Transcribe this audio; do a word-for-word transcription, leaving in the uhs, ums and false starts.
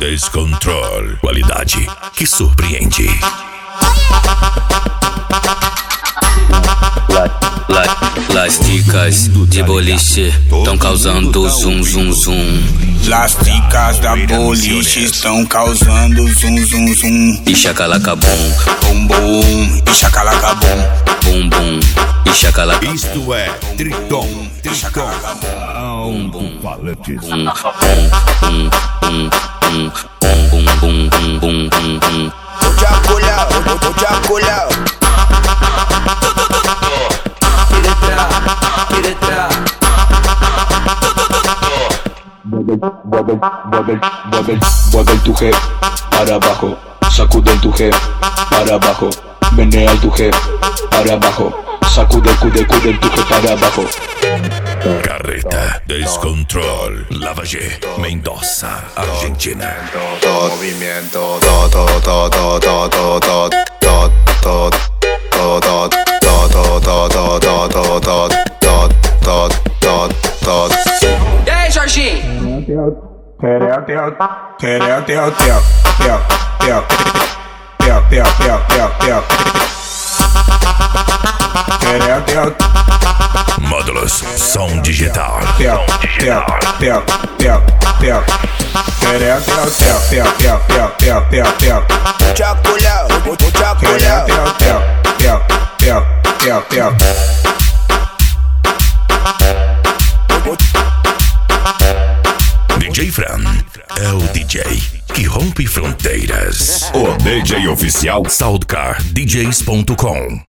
Descontrol. Qualidade que surpreende. La, las dicas de boliche estão causando zum zum zum. Las dicas da boliche estão causando zum zum zum. E chacalacabum, Bum bum, e chacalacabum. bum bum, e chacalacabum. Isto é Triton. Triton. Bum bum, Falantes. bum bum bum bum bum bum bum bum bum bum. Vou te acolher, vou, vou te acolher. Mueve, mueve, mueve, mueve tu G para abajo, sacude tu G para abajo, menea tu G para abajo, sacude, cude, cude tu G para abajo. Carreta. Descontrol. Lavagé. Mendoza, Argentina. Movimiento, to, to, to, to, to, to, to, to, to, to, to, to, to, to, to, to, to, to. E aí, Jorginho? Quereu, teu, quereu, teu, teu, teu, teu, teu, teu, teu, teu, teu. Quereu, teu, Módulos. Som digital. teu, teu, teu, teu, teu. Quereu, teu, teu, teu, teu, teu, teu, teu, teu. Vou te acolher, vou te acolher. Quereu, teu, teu, teu, teu, teu, teu. D J Fran é o D J que rompe fronteiras. O D J oficial Soundcar D Js ponto com.